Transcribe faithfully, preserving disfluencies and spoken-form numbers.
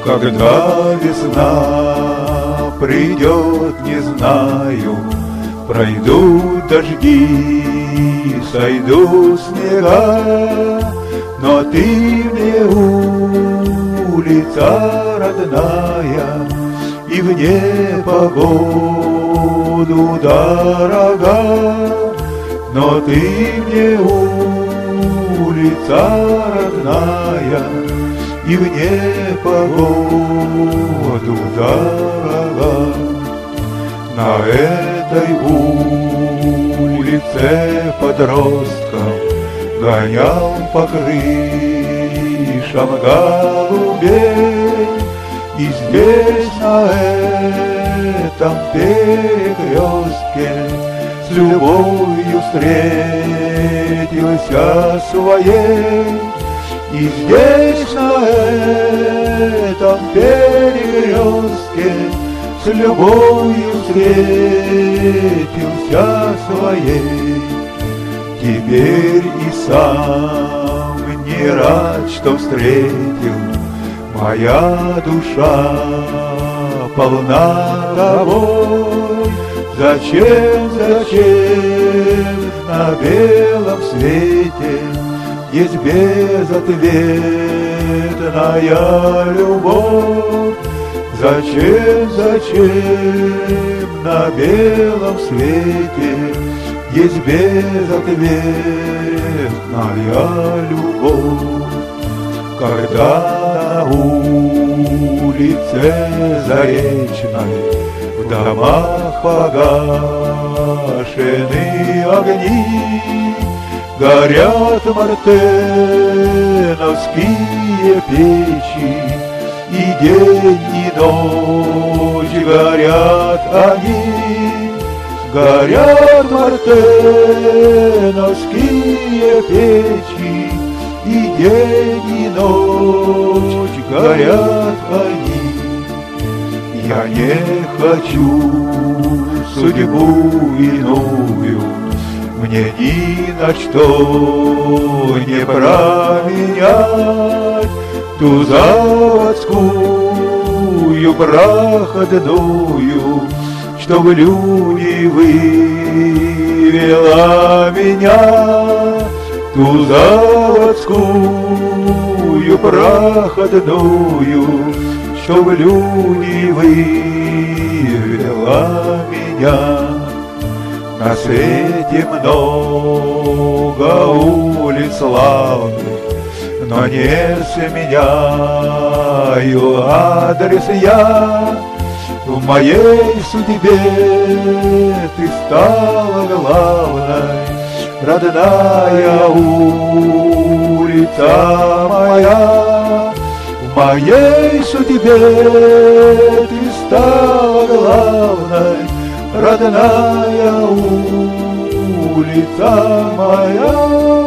Когда весна придет, не знаю, пройдут дожди, сойдут снега, но ты мне улица родная, и в непогоду дорога, но ты мне улица родная, и в непогоду дорога. На этой улице подростком гонял по крышам голубей, и здесь на этом перекрестке с любовью встретился своей. И здесь на этом перекрестке с любовью встретился своей. Теперь и сам не рад, что встретил, моя душа полна тобой. Зачем, зачем на белом свете есть безответная любовь? Зачем, зачем на белом свете есть безответная любовь? Когда на улице Заречной в домах погашены огни, горят мартеновские печи, и день, и ночь горят они. Горят мартеновские печи, и день, и ночь горят они. Я не хочу судьбу иную, мне ни на что не променять ту заводскую проходную, что в люди вывела меня. Ту заводскую проходную, что в люди вывела меня. На свете много улиц славных, но не сменяю адрес я. В моей судьбе ты стала главной, родная улица моя. В моей судьбе ты стала главной, родная улица моя.